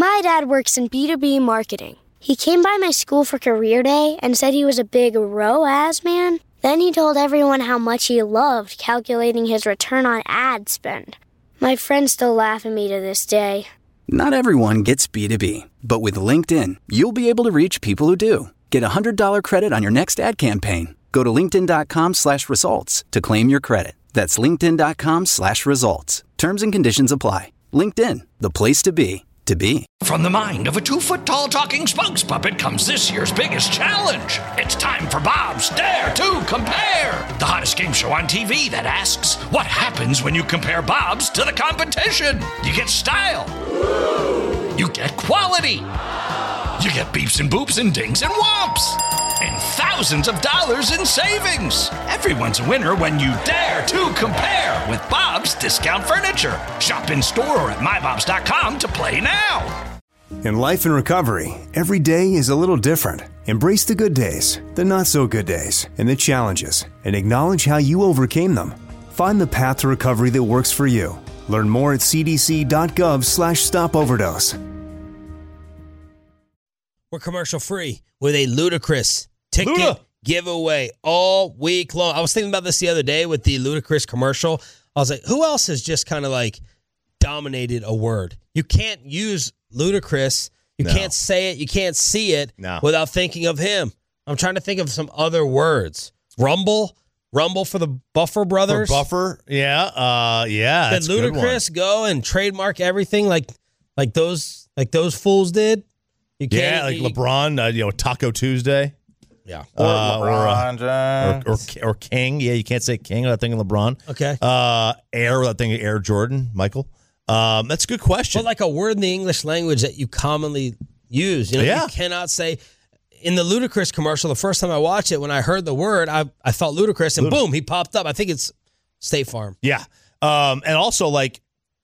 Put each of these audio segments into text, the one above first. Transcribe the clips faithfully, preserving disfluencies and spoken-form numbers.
My dad works in B two B marketing. He came by my school for career day and said he was a big R O A S man. Then he told everyone how much he loved calculating his return on ad spend. My friends still laugh at me to this day. Not everyone gets B two B, but with LinkedIn, you'll be able to reach people who do. Get a one hundred dollars credit on your next ad campaign. Go to linkedin.com slash results to claim your credit. That's linkedin.com slash results. Terms and conditions apply. LinkedIn, the place to be, to be. From the mind of a two-foot-tall talking spokes puppet comes this year's biggest challenge. It's time for Bob's Dare to Compare, the hottest game show on T V that asks, what happens when you compare Bob's to the competition? You get style. You get quality. You get beeps and boops and dings and whomps. And thousands of dollars in savings. Everyone's a winner when you dare to compare with Bob's Discount Furniture. Shop in store or at my bobs dot com to play now. In life and recovery, every day is a little different. Embrace the good days, the not so good days, and the challenges, and acknowledge how you overcame them. Find the path to recovery that works for you. Learn more at cdc.gov slash stop overdose. We're commercial free with a ludicrous ticket Luda. giveaway all week long. I was thinking about this the other day with the ludicrous commercial. I was like, who else has just kind of like dominated a word? You can't use ludicrous. You No. can't say it. You can't see it No. without thinking of him. I'm trying to think of some other words. Rumble. Rumble for the Buffer For brothers. Buffer, yeah, uh, yeah. Did That's a good one. ludicrous go and trademark everything like like those like those fools did? You can't, Yeah, like you- LeBron, uh, you know, Taco Tuesday. Yeah. Or Uh, or, uh, LeBron James. Or, or or King, yeah, you can't say King without thinking LeBron. Okay. Uh, Air without thinking Air Jordan, Michael. Um, that's a good question. But like a word in the English language that you commonly use. You know, Yeah. you cannot say in the ludicrous commercial, the first time I watched it, when I heard the word, I, I felt ludicrous and Ludic- boom, he popped up. I think it's State Farm. Yeah, um, and also like,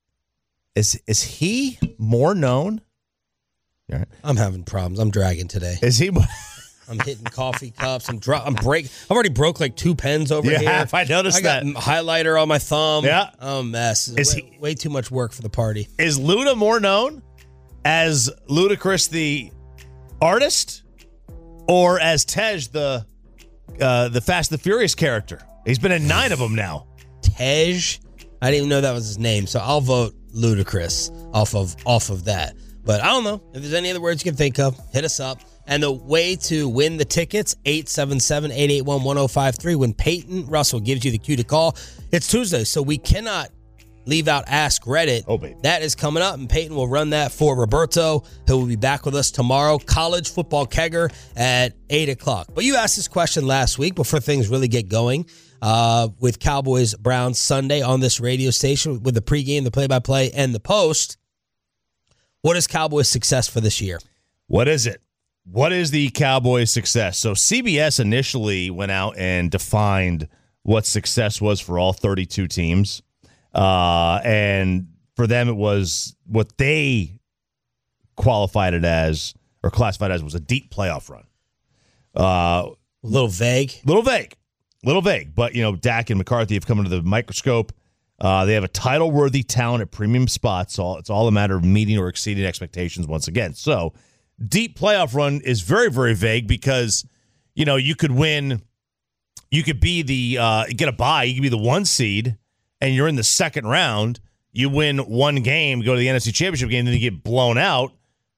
is is he more known? Yeah. I'm having problems. I'm dragging today. Is he? I'm hitting coffee cups. I'm dro- I'm break. I've already broke like two pens over You here. have. I noticed I got that. highlighter on my thumb. Yeah. I'm a mess. Is way, he- way too much work for the party. Is Luda more known as Ludacris the artist, or as Tej the uh, the Fast and the Furious character? He's been in nine of them now. Tej. I didn't even know that was his name, so I'll vote ludicrous off of off of that. But I don't know. If there's any other words you can think of, hit us up. And the way to win the tickets, eight seven seven, eight eight one, one oh five three. When Peyton Russell gives you the cue to call, it's Tuesday, so we cannot leave out Ask Reddit. Oh, baby. That is coming up, and Peyton will run that for Roberto, who will be back with us tomorrow. College football kegger at eight o'clock. But you asked this question last week before things really get going uh, with Cowboys Browns Sunday on this radio station with the pregame, the play-by-play, and the post. What is Cowboys' success for this year? What is it? What is the Cowboys' success? So C B S initially went out and defined what success was for all thirty-two teams. Uh, and for them, it was what they qualified it as or classified as was a deep playoff run. Uh, A little vague. little vague, little vague. But, you know, Dak and McCarthy have come under the microscope. Uh, they have a title-worthy talent at premium spots. So it's all a matter of meeting or exceeding expectations once again. So deep playoff run is very, very vague because, you know, you could win, you could be the, uh, get a bye, you could be the one seed, and you're in the second round. You win one game, go to the N F C Championship game, then you get blown out.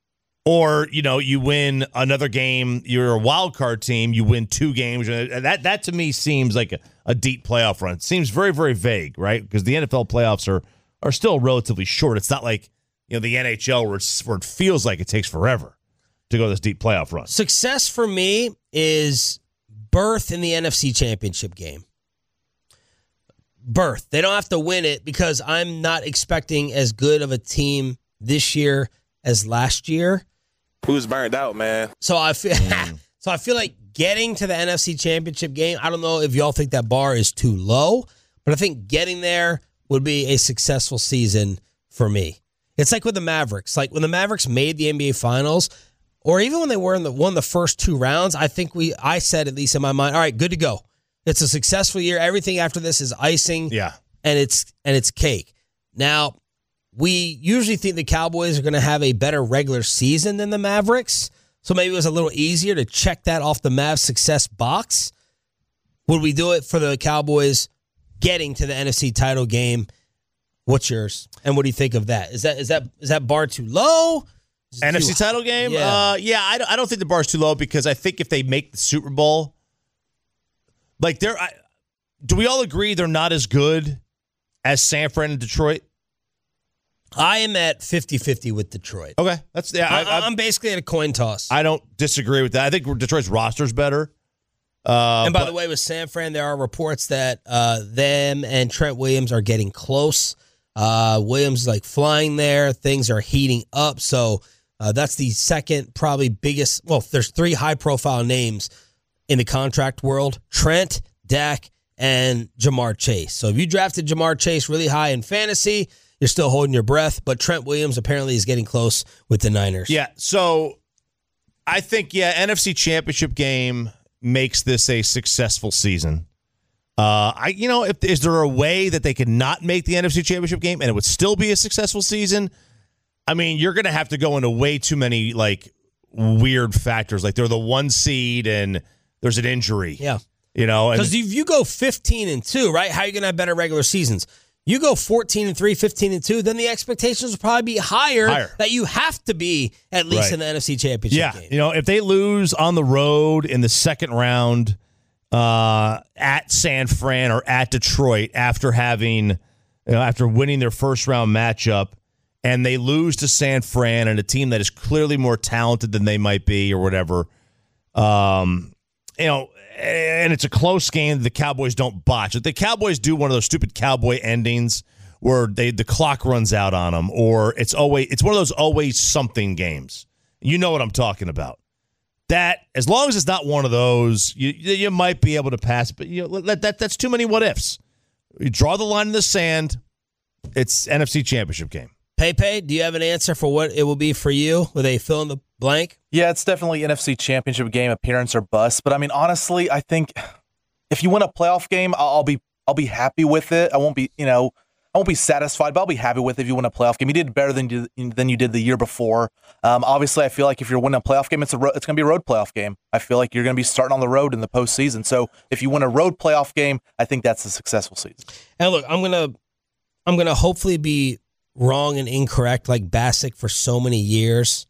Or, you know, you win another game, you're a wild card team, you win two games. That, that to me seems like a, a deep playoff run. It seems very, very vague, right? Because the N F L playoffs are are still relatively short. It's not like, you know, the N H L where, it's, where it feels like it takes forever to go this deep playoff run. Success for me is berth in the N F C Championship game. Berth. They don't have to win it because I'm not expecting as good of a team this year as last year. Who's burned out, man? So I feel so I feel like getting to the N F C Championship game, I don't know if y'all think that bar is too low, but I think getting there would be a successful season for me. It's like with the Mavericks. Like when the Mavericks made the N B A Finals, or even when they were in the won the first two rounds, I think we I said, at least in my mind, all right, good to go. It's a successful year. Everything after this is icing. Yeah. And it's and it's cake. Now, we usually think the Cowboys are going to have a better regular season than the Mavericks. So maybe it was a little easier to check that off the Mavs success box. Would we do it for the Cowboys getting to the N F C title game? What's yours? And what do you think of that? Is that is that is that bar too low? N F C title game? Yeah, uh, yeah I, don't, I don't think the bar's too low because I think if they make the Super Bowl, like they're, I, do we all agree they're not as good as San Fran and Detroit? I am at fifty-fifty with Detroit. Okay. that's yeah. I, I, I'm basically at a coin toss. I don't disagree with that. I think Detroit's roster's better. Uh, and by but, the way, with San Fran, there are reports that uh, them and Trent Williams are getting close. Uh, Williams is like flying there. Things are heating up. So uh, that's the second probably biggest. Well, there's three high-profile names in the contract world. Trent, Dak, and Jamar Chase. So if you drafted Jamar Chase really high in fantasy, you're still holding your breath, but Trent Williams apparently is getting close with the Niners. Yeah, so I think, yeah, N F C Championship game makes this a successful season. Uh, I, you know, if is there a way that they could not make the N F C Championship game and it would still be a successful season? I mean, you're going to have to go into way too many, like, weird factors. Like, they're the one seed and there's an injury. Yeah. You know? Because if you go fifteen and two, right, how are you going to have better regular seasons? You go fourteen and three, fifteen and two, then the expectations will probably be higher, higher. that you have to be at least right. in the N F C Championship yeah. game. You know, if they lose on the road in the second round uh, at San Fran or at Detroit after having, you know, after winning their first round matchup, and they lose to San Fran and a team that is clearly more talented than they might be or whatever, um, you know, and it's a close game, the Cowboys don't botch it. The Cowboys do one of those stupid Cowboy endings where they the clock runs out on them, or it's always it's one of those always something games. You know what I'm talking about. That as long as it's not one of those, you you might be able to pass. But you know, that, that that's too many what ifs. You draw the line in the sand. It's N F C Championship game. Pepe, do you have an answer for what it will be for you with a fill in the blank? Yeah, it's definitely N F C Championship game, appearance or bust. But I mean, honestly, I think if you win a playoff game, I'll, I'll be I'll be happy with it. I won't be, you know, I won't be satisfied, but I'll be happy with it if you win a playoff game. You did better than you than you did the year before. Um, obviously, I feel like if you're winning a playoff game, it's a ro- it's going to be a road playoff game. I feel like you're going to be starting on the road in the postseason. So if you win a road playoff game, I think that's a successful season. And look, I'm gonna I'm gonna hopefully be wrong and incorrect like Bassick for so many years,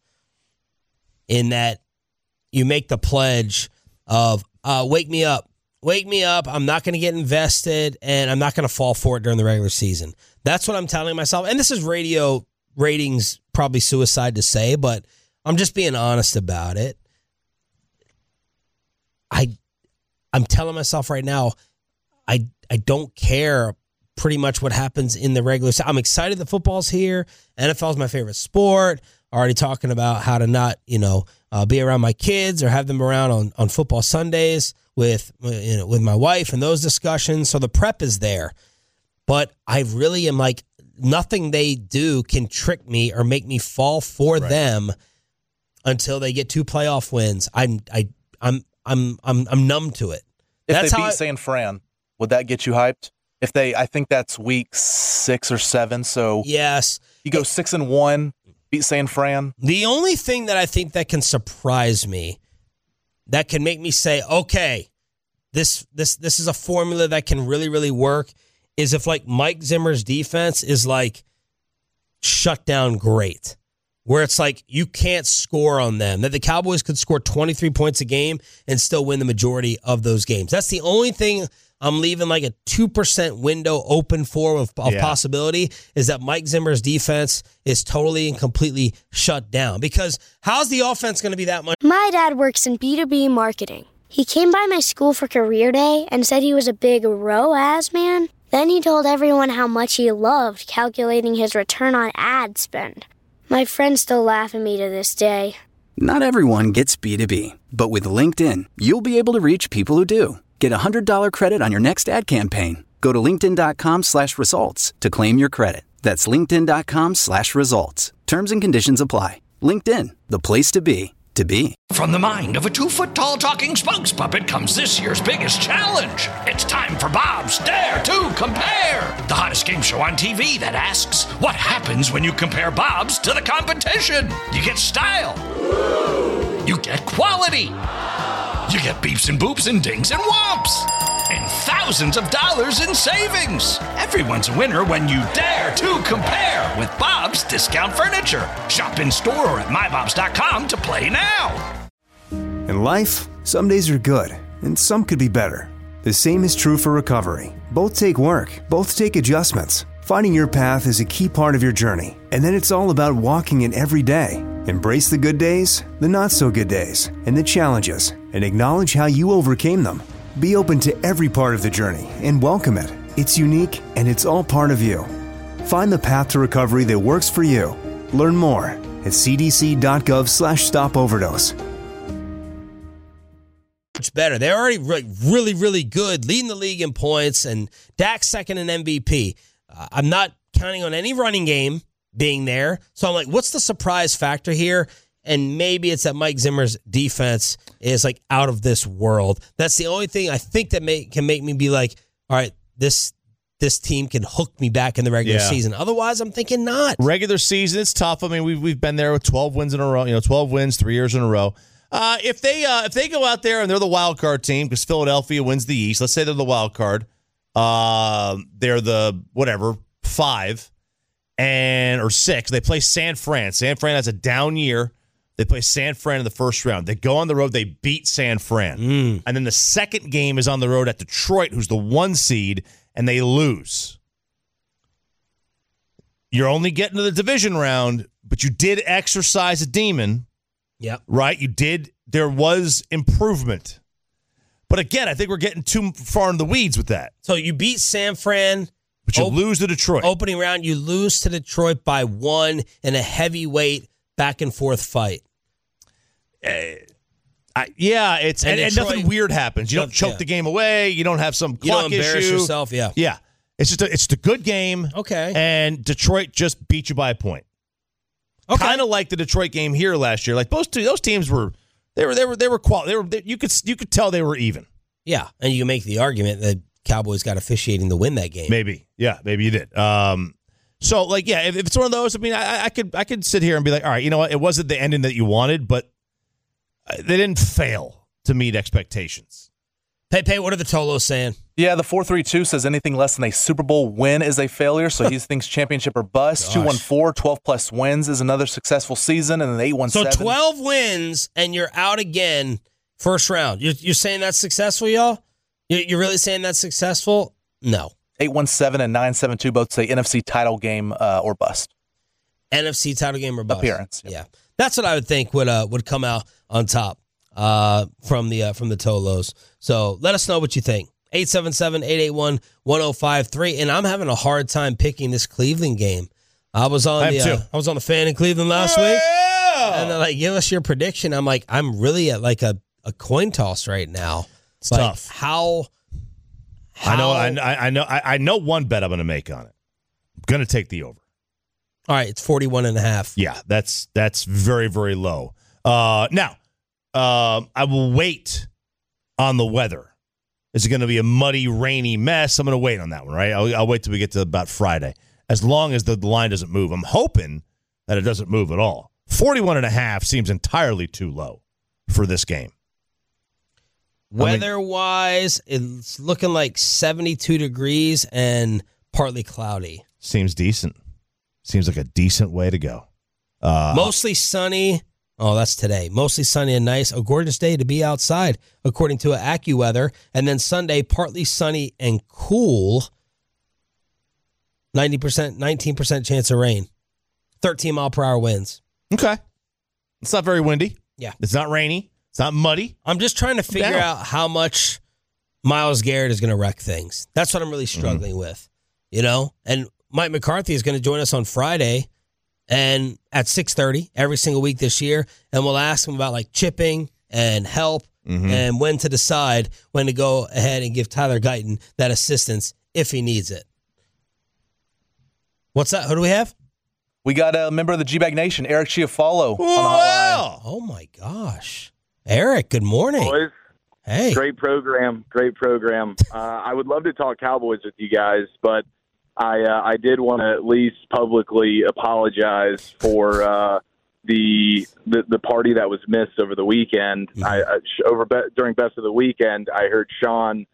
in that you make the pledge of uh, wake me up, wake me up. I'm not going to get invested, and I'm not going to fall for it during the regular season. That's what I'm telling myself. And this is radio ratings, probably suicide to say, but I'm just being honest about it. I, I'm telling myself right now, I I don't care pretty much what happens in the regular season. I'm excited that football's here. N F L is my favorite sport. Already talking about how to not, you know, uh, be around my kids or have them around on, on football Sundays with, you know, with my wife and those discussions. So the prep is there. But I really am like, nothing they do can trick me or make me fall for right. them until they get two playoff wins. I'm I I'm I'm I'm I'm numb to it. If That's they how beat I, San Fran, would that get you hyped? If they, I think that's week six or seven. So yes, you go six and one, beat San Fran. The only thing that I think that can surprise me, that can make me say, okay, this this this is a formula that can really really work, is if like Mike Zimmer's defense is like shut down great, where it's like you can't score on them, that the Cowboys could score twenty-three points a game and still win the majority of those games. That's the only thing I'm leaving like a two percent window open for of, of yeah. possibility, is that Mike Zimmer's defense is totally and completely shut down. Because how's the offense going to be that much? My dad works in B two B marketing. He came by my school for career day and said he was a big R O A S man. Then he told everyone how much he loved calculating his return on ad spend. My friends still laugh at me to this day. Not everyone gets B two B, but with LinkedIn, you'll be able to reach people who do. Get a one hundred dollars credit on your next ad campaign. Go to linkedin.com slash results to claim your credit. That's linkedin.com slash results. Terms and conditions apply. LinkedIn, the place to be, to be. From the mind of a two-foot-tall talking spokes puppet comes this year's biggest challenge. It's time for Bob's Dare to Compare, the hottest game show on T V that asks, what happens when you compare Bob's to the competition? You get style. You get quality. You get beeps and boops and dings and whomps. And thousands of dollars in savings. Everyone's a winner when you dare to compare with Bob's Discount Furniture. Shop in store or at my bobs dot com to play now. In life, some days are good, and some could be better. The same is true for recovery. Both take work, both take adjustments. Finding your path is a key part of your journey, and then it's all about walking it every day. Embrace the good days, the not-so-good days, and the challenges, and acknowledge how you overcame them. Be open to every part of the journey and welcome it. It's unique, and it's all part of you. Find the path to recovery that works for you. Learn more at c d c dot gov slash stop overdose. Much better. They're already really, really, really good, leading the league in points, and Dak's second in M V P. Uh, I'm not counting on any running game being there, so I'm like, what's the surprise factor here? And maybe it's that Mike Zimmer's defense is like out of this world. That's the only thing I think that may, can make me be like, all right, this this team can hook me back in the regular Yeah. season. Otherwise, I'm thinking not. Regular season, it's tough. I mean, we've we've been there with twelve wins in a row. You know, twelve wins, three years in a row. Uh, if they uh, if they go out there and they're the wild card team because Philadelphia wins the East, let's say they're the wild card. Uh, they're the whatever five and or six. They play San Fran. San Fran has a down year. They play San Fran in the first round. They go on the road. They beat San Fran. Mm. And then the second game is on the road at Detroit, who's the one seed, and they lose. You're only getting to the division round, but you did exercise a demon. Yep. Right? You did. There was improvement. But again, I think we're getting too far in the weeds with that. So you beat San Fran. But you Op- lose to Detroit. Opening round, you lose to Detroit by one in a heavyweight back and forth fight. Uh, I, yeah, it's and, And and Detroit- nothing weird happens. You don't choke Yeah. the game away. You don't have some You clock don't embarrass issue. yourself, yeah. Yeah, it's just a, it's just a good game. Okay. And Detroit just beat you by a point. Okay. Kind of like the Detroit game here last year. Like those two, those teams were they were they were they were qual. They were they, you could you could tell they were even. Yeah, and you can make the argument that Cowboys got officiating to win that game. Maybe, yeah, maybe you did. Um, so like, yeah, if, if it's one of those, I mean, I, I could I could sit here and be like, all right, you know what, it wasn't the ending that you wanted, but they didn't fail to meet expectations. Pepe, what are the Tolos saying? Yeah, the four three two says anything less than a Super Bowl win is a failure, so he thinks championship or bust. two one four, twelve-plus wins is another successful season, and then eight one seven. So twelve wins, and you're out again first round. You're, you're saying that's successful, y'all? You're, you're really saying that's successful? No. eight one seven and nine seven two both say N F C title game uh, or bust. N F C title game or bust? Appearance. Yep. Yeah. That's what I would think would uh, would come out on top uh, from the uh, from the Tolos. So let us know what you think. eight seven seven, eight eight one, one oh five three. And I'm having a hard time picking this Cleveland game. I was on I the am uh, too. I was on the fan in Cleveland last week. And they're like, give us your prediction. I'm like, I'm really at like a, a coin toss right now. It's like, tough. How, how I know I, I know I, I know one bet I'm going to make on it. I'm going to take the over. All right, it's forty-one and a half. Yeah, that's that's very very low. Uh, now, um, I will wait on the weather. Is it going to be a muddy, rainy mess? I'm going to wait on that one, right? I'll, I'll wait till we get to about Friday. As long as the line doesn't move. I'm hoping that it doesn't move at all. forty-one and a half seems entirely too low for this game. Weather-wise, it's looking like seventy-two degrees and partly cloudy. Seems decent. Seems like a decent way to go. Uh, Mostly sunny. Oh, that's today. Mostly sunny and nice. A gorgeous day to be outside, according to AccuWeather. And then Sunday, partly sunny and cool. ninety percent, nineteen percent chance of rain. thirteen mile per hour winds. Okay. It's not very windy. Yeah. It's not rainy. It's not muddy. I'm just trying to figure down. out how much Myles Garrett is going to wreck things. That's what I'm really struggling mm-hmm. with, you know? And Mike McCarthy is going to join us on Friday and at six thirty every single week this year, and we'll ask him about like chipping and help mm-hmm. and when to decide when to go ahead and give Tyler Guyton that assistance if he needs it. What's that? Who do we have? We got a member of the G-Bag Nation, Eric Chiafalo, on the hotline. Wow. Oh, my gosh. Eric, good morning. Boys, Hey. great program, great program. Uh, I would love to talk Cowboys with you guys, but I uh, I did want to at least publicly apologize for uh, the, the the party that was missed over the weekend. Mm-hmm. I, I over during Best of the Weekend, I heard Sean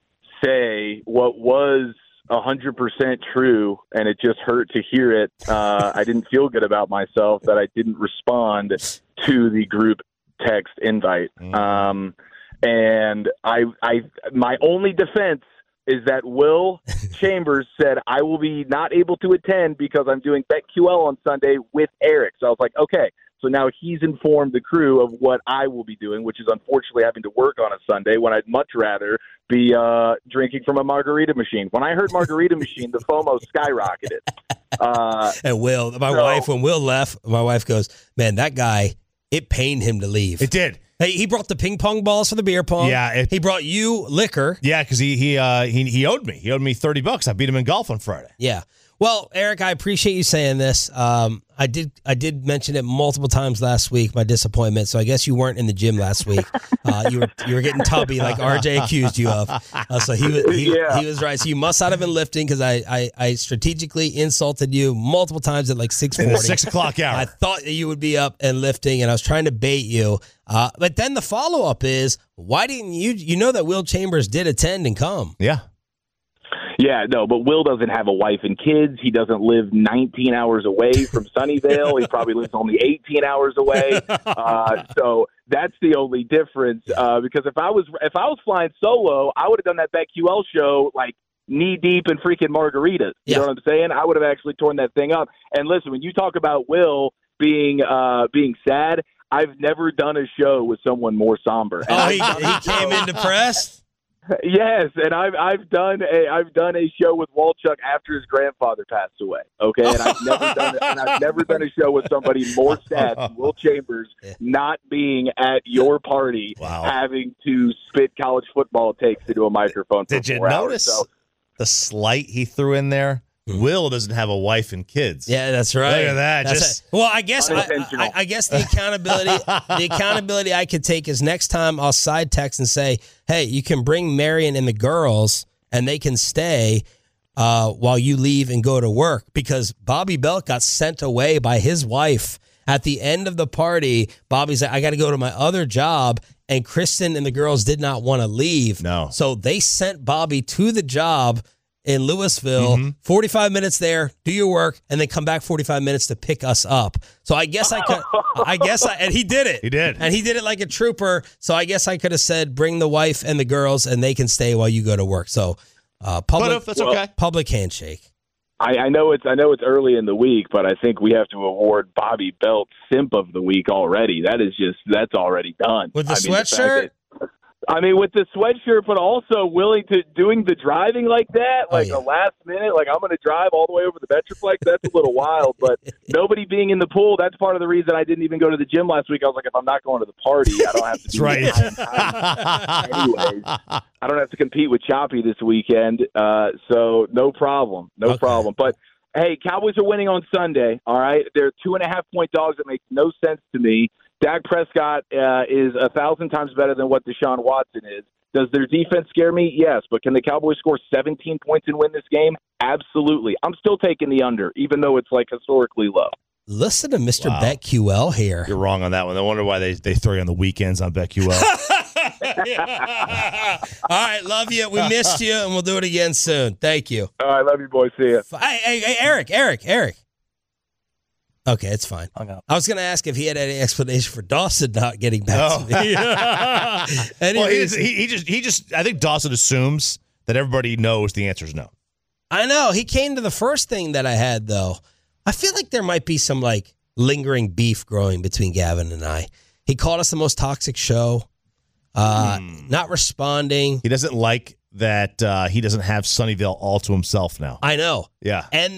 say what was a hundred percent true, and it just hurt to hear it. Uh, I didn't feel good about myself that I didn't respond to the group text invite. Mm-hmm. Um, and I, I, my only defense is that Will Chambers said I will be not able to attend because I'm doing BetQL on Sunday with Eric. So I was like, okay. So now he's informed the crew of what I will be doing, which is unfortunately having to work on a Sunday when I'd much rather be uh, drinking from a margarita machine. When I heard margarita machine, the FOMO skyrocketed. Uh, and Will, my so, wife, when Will left, my wife goes, man, that guy, it pained him to leave. It did. Hey, he brought the ping pong balls for the beer pong. Yeah, it, he brought you liquor. Yeah, because he he uh, he he owed me. He owed me thirty bucks. I beat him in golf on Friday. Yeah. Well, Eric, I appreciate you saying this. Um, I did I did mention it multiple times last week, my disappointment. So I guess you weren't in the gym last week. Uh, you were you were getting tubby like R J accused you of. Uh, so he was he, yeah. he was right. So you must not have been lifting because I, I I strategically insulted you multiple times at like six forty. Six o'clock hour. I thought that you would be up and lifting, and I was trying to bait you. Uh, but then the follow up is, why didn't you? You know that Will Chambers did attend and come. Yeah. Yeah, no, but Will doesn't have a wife and kids. He doesn't live nineteen hours away from Sunnyvale. He probably lives only eighteen hours away. Uh, so that's the only difference. Uh, because if I was if I was flying solo, I would have done that BetQL show like knee deep in freaking margaritas. You yeah. know what I'm saying? I would have actually torn that thing up. And listen, when you talk about Will being uh, being sad, I've never done a show with someone more somber. And oh, he, he came in depressed? Yes, and I've I've done a I've done a show with Walchuk after his grandfather passed away. Okay, and I've never done and I've never done a show with somebody more sad than Will Chambers not being at your party, wow. having to spit college football takes into a microphone. For Did you four notice hours, so. the slight he threw in there? Will doesn't have a wife and kids. Yeah, that's right. Look at that. That's Just it. Well, I guess I, I, I guess the accountability the accountability I could take is next time I'll side text and say, hey, you can bring Marion and the girls and they can stay uh, while you leave and go to work, because Bobby Belt got sent away by his wife at the end of the party. Bobby's like, I got to go to my other job. And Kristen and the girls did not want to leave. No. So they sent Bobby to the job in Louisville, mm-hmm. forty-five minutes there, do your work, and then come back forty-five minutes to pick us up. So I guess I could, I guess I, and he did it. He did. And he did it like a trooper. So I guess I could have said, bring the wife and the girls, and they can stay while you go to work. So uh, public, but if that's okay. Public handshake. I, I know it's I know it's early in the week, but I think we have to award Bobby Belt Simp of the Week already. That is just that's already done. With the I mean, sweatshirt? The I mean, with the sweatshirt, but also willing to doing the driving like that, like oh, yeah. a last minute, like I'm going to drive all the way over the Metroplex. That's a little wild, but nobody being in the pool, that's part of the reason I didn't even go to the gym last week. I was like, if I'm not going to the party, I don't have to do right. Anyways, I don't have to compete with Choppy this weekend, uh, so no problem, no okay. problem. But hey, Cowboys are winning on Sunday, all right? They're two and a half point dogs. That makes no sense to me. Dak Prescott uh, is a thousand times better than what Deshaun Watson is. Does their defense scare me? Yes. But can the Cowboys score seventeen points and win this game? Absolutely. I'm still taking the under, even though it's like historically low. Listen to Mister Wow. BetQL here. You're wrong on that one. I wonder why they, they throw you on the weekends on BetQL. All right, love you. We missed you, and we'll do it again soon. Thank you. All right, love you, boys. See ya. Hey, hey, hey Eric, Eric, Eric. Okay, it's fine. Hung up. I was going to ask if he had any explanation for Dawson not getting back No. to me. Any well, he, reason? he, he just, he just, I think Dawson assumes that everybody knows the answer is no. I know. He came to the first thing that I had, though. I feel like there might be some, like, lingering beef growing between Gavin and I. He called us the most toxic show, uh, hmm. not responding. He doesn't like that uh, he doesn't have Sunnyvale all to himself now. I know. Yeah. And that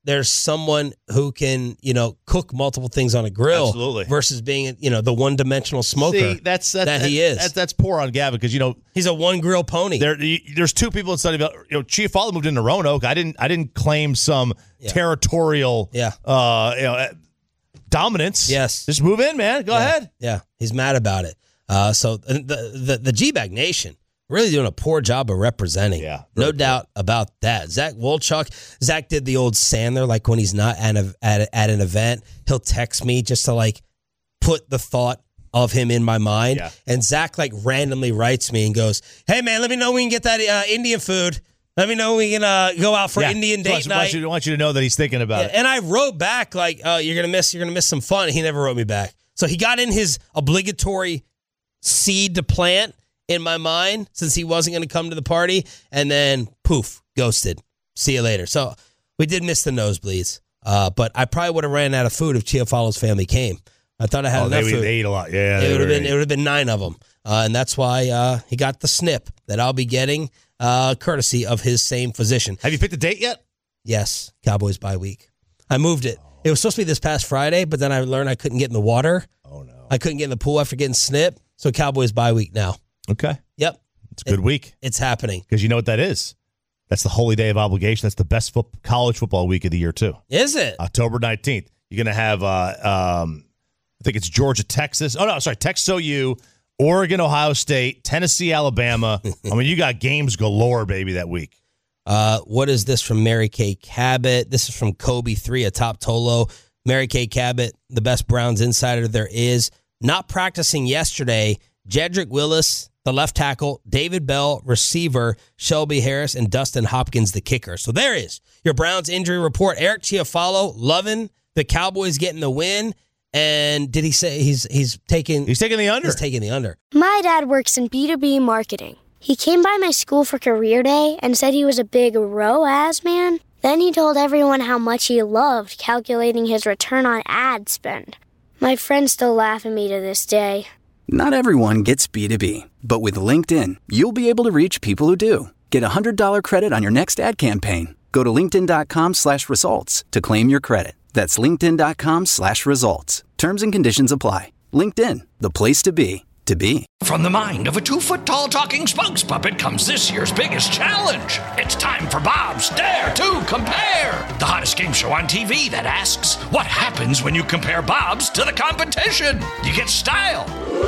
there's someone who can, you know, cook multiple things on a grill Absolutely. versus being, you know, the one-dimensional smoker See, that's, that's, that he is. That's, that's poor on Gavin because, you know, he's a one-grill pony. There, there's two people in Sunnyvale. You know, Chiafalo moved into Roanoke. I didn't I didn't claim some Yeah. territorial Yeah. uh, you know, dominance. Yes. Just move in, man. Go yeah. ahead. Yeah, he's mad about it. Uh, so the, the, the G-Bag Nation really doing a poor job of representing. Yeah, no poor. doubt about that. Zach Wolchuk, Zach did the old Sandler, like when he's not at, a, at, at an event, he'll text me just to like put the thought of him in my mind. Yeah. And Zach like randomly writes me and goes, hey man, let me know when we can get that uh, Indian food. Let me know when we can uh, go out for Yeah. Indian So I date want, night. want, you, want you to know that he's thinking about Yeah, it. and I wrote back like, "Oh, you're gonna miss, you're gonna miss some fun." He never wrote me back, so he got in his obligatory seed to plant in my mind since he wasn't gonna come to the party, and then poof, ghosted. See you later. So we did miss the nosebleeds, uh, but I probably would have ran out of food if Chiafalo's family came. I thought I had Oh, enough they, food. they ate a lot. Yeah, it they would have were been eating. it would have been nine of them, uh, and that's why uh, he got the snip that I'll be getting, uh, courtesy of his same physician. Have you picked a date yet? Yes, Cowboys bye week. I moved it. It was supposed to be this past Friday, but then I learned I couldn't get in the water. Oh, no. I couldn't get in the pool after getting snipped. So Cowboys bye week now. Okay. Yep. It's a good It- week It's happening. because you know what that is. That's the holy day of obligation. That's the best foot, college football week of the year, too. Is it? October nineteenth. You're going to have, uh, um, I think it's Georgia, Texas. Oh, no, sorry, Texas O U, Oregon, Ohio State, Tennessee, Alabama. I mean, you got games galore, baby, that week. Uh, what is this from Mary Kay Cabot? This is from Kobe three, a top Tolo. Mary Kay Cabot, the best Browns insider there is. Not practicing yesterday, Jedrick Willis, the left tackle, David Bell, receiver, Shelby Harris, and Dustin Hopkins, the kicker. So there is your Browns injury report. Eric Chiafalo loving the Cowboys getting the win. And did he say he's he's taking He's taking the under. He's taking the under. My dad works in B two B marketing. He came by my school for career day and said he was a big R O A S man. Then he told everyone how much he loved calculating his return on ad spend. My friends still laugh at me to this day. Not everyone gets B two B, but with LinkedIn, you'll be able to reach people who do. Get a one hundred dollars credit on your next ad campaign. Go to linkedin.com slash results to claim your credit. That's linkedin.com slash results. Terms and conditions apply. LinkedIn, the place to be, to be. From the mind of a two-foot-tall talking spokes puppet comes this year's biggest challenge. It's time for Bob's Dare to Compare, the hottest game show on T V that asks, what happens when you compare Bob's to the competition? You get style.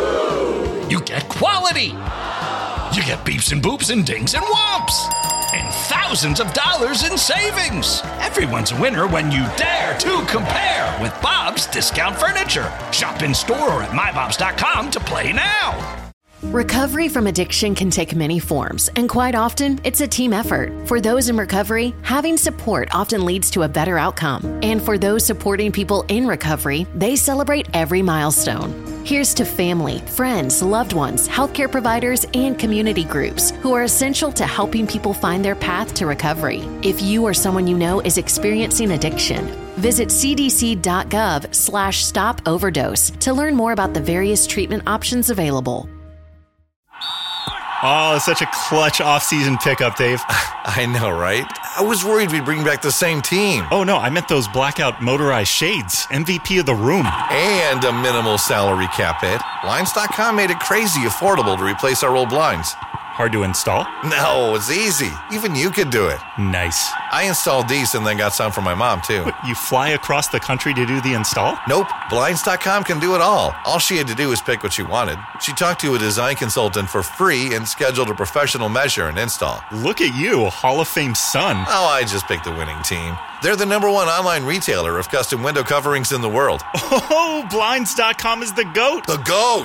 You get quality. You get beeps and boops and dings and whomps. And thousands of dollars in savings. Everyone's a winner when you dare to compare with Bob's Discount Furniture. Shop in store or at my bobs dot com to play now. Recovery from addiction can take many forms, and quite often, it's a team effort. For those in recovery, having support often leads to a better outcome. And for those supporting people in recovery, they celebrate every milestone. Here's to family, friends, loved ones, healthcare providers, and community groups who are essential to helping people find their path to recovery. If you or someone you know is experiencing addiction, visit cdc.gov slash stop overdose to learn more about the various treatment options available. Oh, such a clutch off-season pickup, Dave. I know, right? I was worried we'd bring back the same team. Oh, no, I meant those blackout motorized shades. M V P of the room. And a minimal salary cap hit. Blinds dot com made it crazy affordable to replace our old blinds. Hard to install? No, it's easy. Even you could do it. Nice. I installed these and then got some for my mom, too. What, you fly across the country to do the install? Nope. Blinds dot com can do it all. All she had to do was pick what she wanted. She talked to a design consultant for free and scheduled a professional measure and install. Look at you, a Hall of Fame son. Oh, I just picked the winning team. They're the number one online retailer of custom window coverings in the world. Oh, Blinds dot com is the GOAT. The GOAT!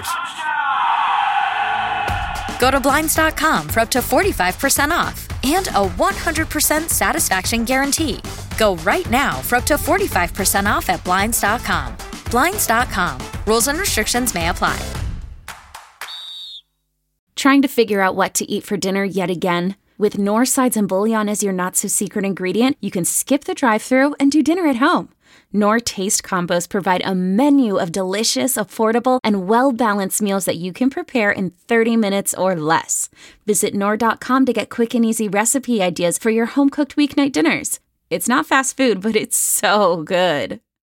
Go to Blinds dot com for up to forty-five percent off and a one hundred percent satisfaction guarantee. Go right now for up to forty-five percent off at Blinds dot com. Blinds dot com. Rules and restrictions may apply. Trying to figure out what to eat for dinner yet again? With Knorr sides and bouillon as your not-so-secret ingredient, you can skip the drive-thru and do dinner at home. Knorr Taste Combos provide a menu of delicious, affordable, and well-balanced meals that you can prepare in thirty minutes or less. Visit Knorr dot com to get quick and easy recipe ideas for your home-cooked weeknight dinners. It's not fast food, but it's so good.